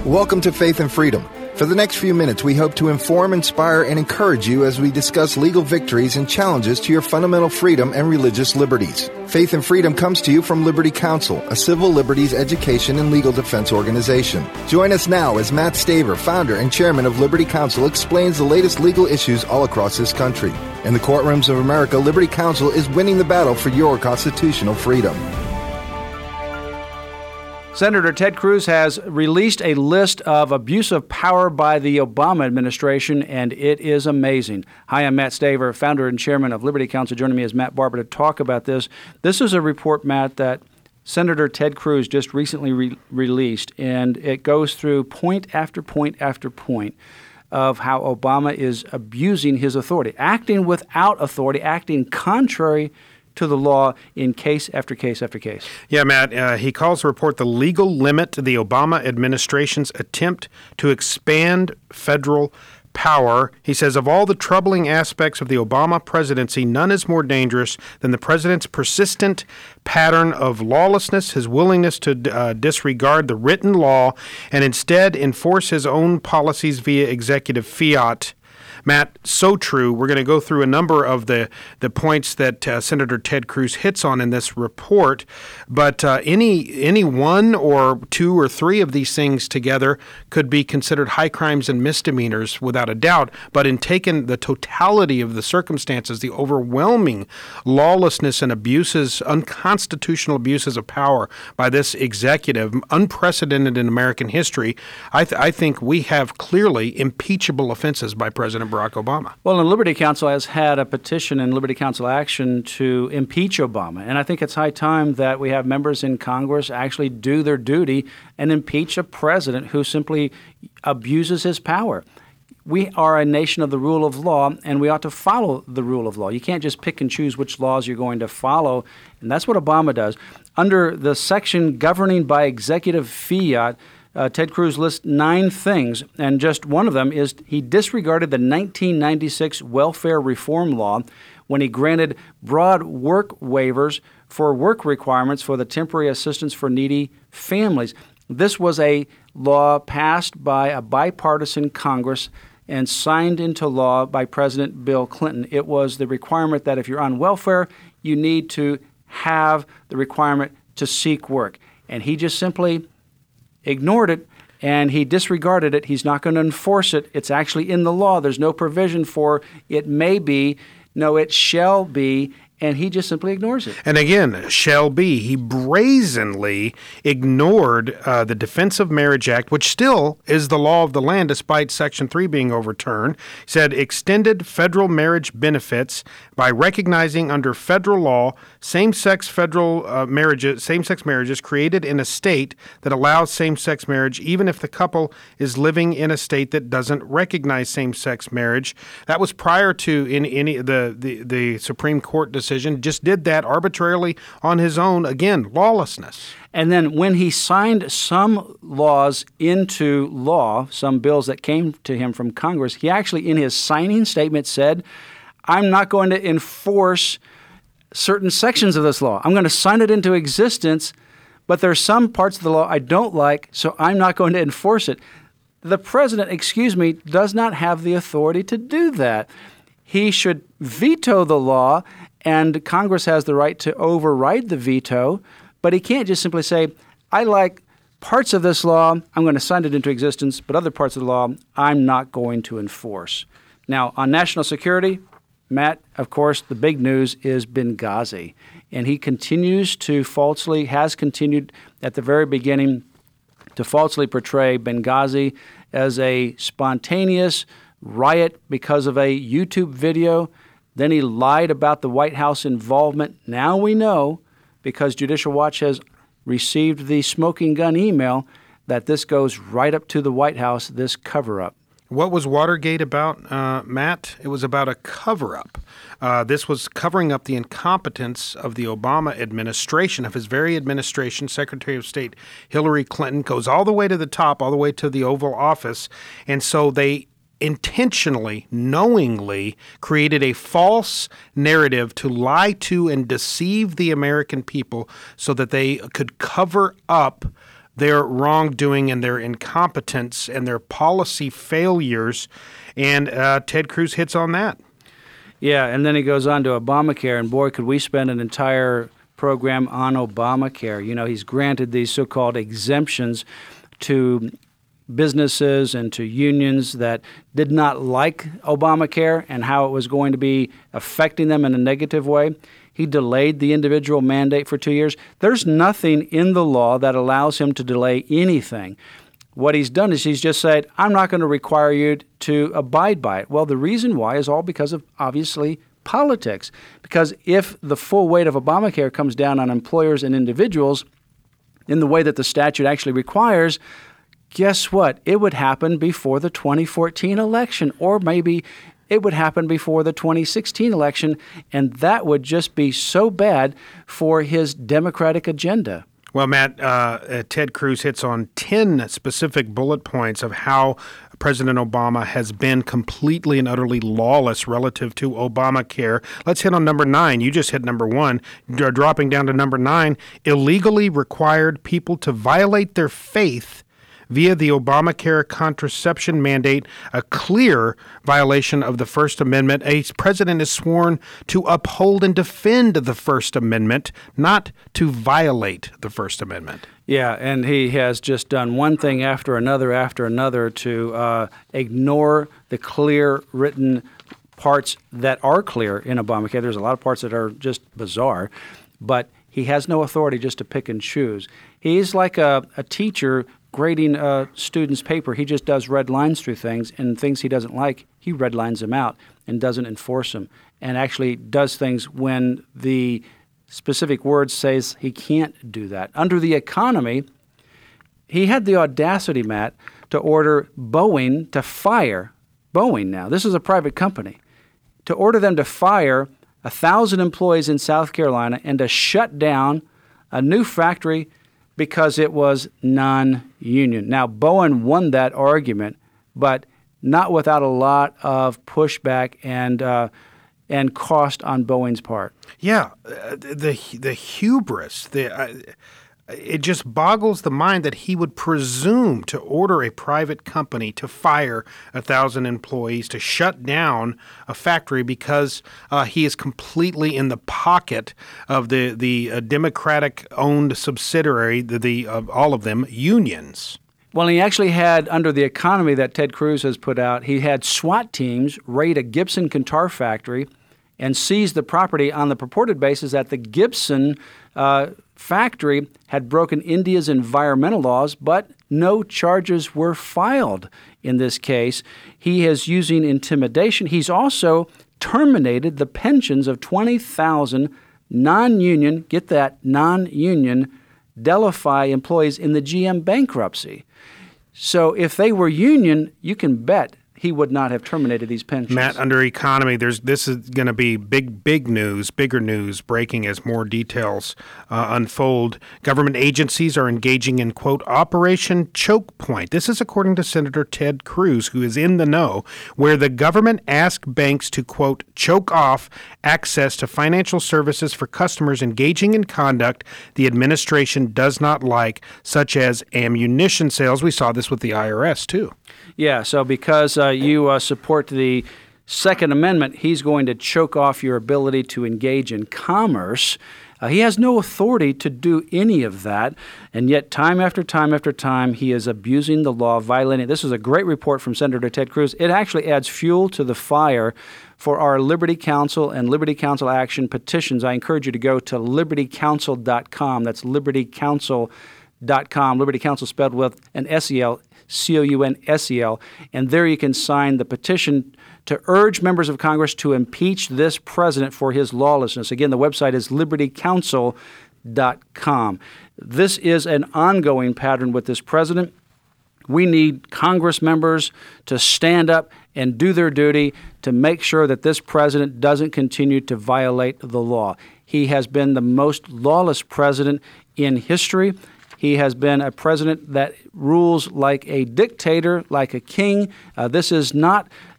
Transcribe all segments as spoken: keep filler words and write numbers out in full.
Welcome to Faith and Freedom. For the next few minutes, we hope to inform, inspire, and encourage you as we discuss legal victories and challenges to your fundamental freedom and religious liberties. Faith and Freedom comes to you from Liberty Counsel, a civil liberties education and legal defense organization. Join us now as Matt Staver, founder and chairman of Liberty Counsel, explains the latest legal issues all across this country. In the courtrooms of America, Liberty Counsel is winning the battle for your constitutional freedom. Senator Ted Cruz has released a list of abuse of power by the Obama administration, and it is amazing. Hi, I'm Matt Staver, founder and chairman of Liberty Counsel. Joining me is Matt Barber to talk about this. This is a report, Matt, that Senator Ted Cruz just recently re- released, and it goes through point after point after point of how Obama is abusing his authority, acting without authority, acting contrary to the law in case after case after case. Yeah, Matt, uh, he calls the report the legal limit to the Obama administration's attempt to expand federal power. He says, of all the troubling aspects of the Obama presidency, none is more dangerous than the president's persistent pattern of lawlessness, his willingness to uh, disregard the written law and instead enforce his own policies via executive fiat. Matt, so true. We're going to go through a number of the, the points that uh, Senator Ted Cruz hits on in this report, but uh, any any one or two or three of these things together could be considered high crimes and misdemeanors without a doubt, but in taking the totality of the circumstances, the overwhelming lawlessness and abuses, unconstitutional abuses of power by this executive, unprecedented in American history, I, th- I think we have clearly impeachable offenses by President Barack Obama. Well, and Liberty Counsel has had a petition in Liberty Counsel Action to impeach Obama, and I think it's high time that we have members in Congress actually do their duty and impeach a president who simply abuses his power. We are a nation of the rule of law, and we ought to follow the rule of law. You can't just pick and choose which laws you're going to follow, and that's what Obama does. Under the section governing by executive fiat, Uh, Ted Cruz lists nine things, and just one of them is he disregarded the nineteen ninety-six welfare reform law when he granted broad work waivers for work requirements for the temporary assistance for needy families. This was a law passed by a bipartisan Congress and signed into law by President Bill Clinton. It was the requirement that if you're on welfare, you need to have the requirement to seek work. And he just simply ignored it, and he disregarded it. He's not going to enforce it. It's actually in the law. There's no provision for it may be. No, it shall be. And he just simply ignores it. And again, shall be. He brazenly ignored uh, the Defense of Marriage Act, which still is the law of the land despite Section three being overturned. He said extended federal marriage benefits by recognizing under federal law same-sex federal uh, marriages, same-sex marriages created in a state that allows same-sex marriage, even if the couple is living in a state that doesn't recognize same-sex marriage. That was prior to in any the, the, the Supreme Court decision. Just did that arbitrarily on his own. Again, lawlessness. And then when he signed some laws into law, some bills that came to him from Congress, he actually in his signing statement said, I'm not going to enforce certain sections of this law. I'm going to sign it into existence, but there are some parts of the law I don't like, so I'm not going to enforce it. The president, excuse me, does not have the authority to do that. He should veto the law, and Congress has the right to override the veto, but he can't just simply say, I like parts of this law, I'm going to sign it into existence, but other parts of the law, I'm not going to enforce. Now, on national security, Matt, of course, the big news is Benghazi, and he continues to falsely, has continued at the very beginning to falsely portray Benghazi as a spontaneous riot because of a YouTube video. Then he lied about the White House involvement. Now we know, because Judicial Watch has received the smoking gun email, that this goes right up to the White House, this cover-up. What was Watergate about, uh, Matt? It was about a cover-up. Uh, this was covering up the incompetence of the Obama administration, of his very administration. Secretary of State Hillary Clinton goes all the way to the top, all the way to the Oval Office. And so they intentionally, knowingly created a false narrative to lie to and deceive the American people so that they could cover up their wrongdoing and their incompetence and their policy failures. And uh, Ted Cruz hits on that. Yeah, and then he goes on to Obamacare, and boy, could we spend an entire program on Obamacare. You know, he's granted these so-called exemptions to businesses and to unions that did not like Obamacare and how it was going to be affecting them in a negative way. He delayed the individual mandate for two years. There's nothing in the law that allows him to delay anything. What he's done is he's just said, I'm not going to require you to abide by it. Well, the reason why is all because of, obviously, politics. Because if the full weight of Obamacare comes down on employers and individuals in the way that the statute actually requires, guess what? It would happen before the twenty fourteen election, or maybe it would happen before the twenty sixteen election, and that would just be so bad for his Democratic agenda. Well, Matt, uh, Ted Cruz hits on ten specific bullet points of how President Obama has been completely and utterly lawless relative to Obamacare. Let's hit on number nine. You just hit number one. You're dropping down to number nine. Illegally required people to violate their faith via the Obamacare contraception mandate, a clear violation of the First Amendment. A president is sworn to uphold and defend the First Amendment, not to violate the First Amendment. Yeah, and he has just done one thing after another after another to uh, ignore the clear written parts that are clear in Obamacare. There's a lot of parts that are just bizarre, but he has no authority just to pick and choose. He's like a, a teacher grading a student's paper. He just does red lines through things, and things he doesn't like, he red lines them out and doesn't enforce them, and actually does things when the specific word says he can't do that. Under the economy, he had the audacity, Matt, to order Boeing to fire Boeing now. This is a private company. To order them to fire one thousand employees in South Carolina and to shut down a new factory because it was non-union. Now, Boeing won that argument, but not without a lot of pushback and uh, and cost on Boeing's part. Yeah, uh, the the hubris, the uh, it just boggles the mind that he would presume to order a private company to fire a thousand employees, to shut down a factory because uh, he is completely in the pocket of the the uh, Democratic-owned subsidiary, the, the uh, all of them unions. Well, he actually had, under the economy that Ted Cruz has put out, he had SWAT teams raid a Gibson Qatar factory and seize the property on the purported basis that the Gibson uh, factory had broken India's environmental laws, but no charges were filed in this case. He is using intimidation. He's also terminated the pensions of twenty thousand non-union, get that, non-union Delphi employees in the G M bankruptcy. So if they were union, you can bet he would not have terminated these pensions. Matt, under economy, there's this is going to be big, big news, bigger news breaking as more details uh, unfold. Government agencies are engaging in, quote, Operation Choke Point. This is according to Senator Ted Cruz, who is in the know, where the government asked banks to, quote, choke off access to financial services for customers engaging in conduct the administration does not like, such as ammunition sales. We saw this with the I R S, too. Yeah, so because uh, you uh, support the Second Amendment, he's going to choke off your ability to engage in commerce. Uh, he has no authority to do any of that, and yet time after time after time, he is abusing the law, violating it. This is a great report from Senator Ted Cruz. It actually adds fuel to the fire for our Liberty Counsel and Liberty Counsel Action petitions. I encourage you to go to liberty counsel dot com. That's liberty counsel dot com. Liberty Counsel spelled with an S E L. C O U N S E L, and there you can sign the petition to urge members of Congress to impeach this president for his lawlessness. Again, the website is liberty counsel dot com. This is an ongoing pattern with this president. We need Congress members to stand up and do their duty to make sure that this president doesn't continue to violate the law. He has been the most lawless president in history. He has been a president that rules like a dictator, like a king. Uh, this is not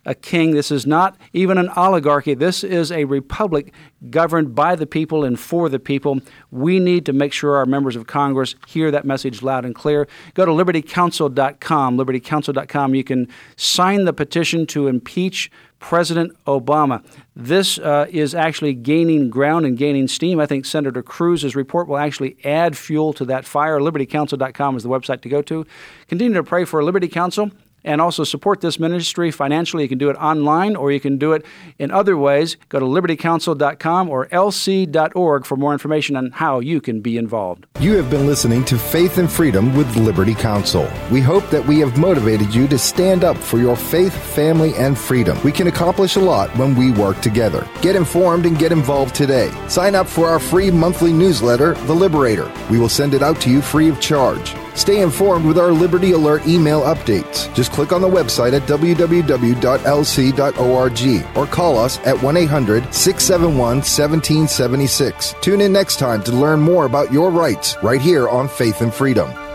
a king. This is not even an oligarchy. This is a republic governed by the people and for the people. We need to make sure our members of Congress hear that message loud and clear. Go to liberty counsel dot com, liberty counsel dot com. You can sign the petition to impeach President Obama. This uh, is actually gaining ground and gaining steam. I think Senator Cruz's report will actually add fuel to that fire. liberty counsel dot com is the website to go to. Continue to pray for Liberty Counsel and also support this ministry financially. You can do it online or you can do it in other ways. Go to liberty counsel dot com or L C dot org for more information on how you can be involved. You have been listening to Faith and Freedom with Liberty Counsel. We hope that we have motivated you to stand up for your faith, family, and freedom. We can accomplish a lot when we work together. Get informed and get involved today. Sign up for our free monthly newsletter, The Liberator. We will send it out to you free of charge. Stay informed with our Liberty Alert email updates. Just click on the website at w w w dot l c dot org or call us at one eight hundred, six seven one, one seven seven six. Tune in next time to learn more about your rights right here on Faith and Freedom.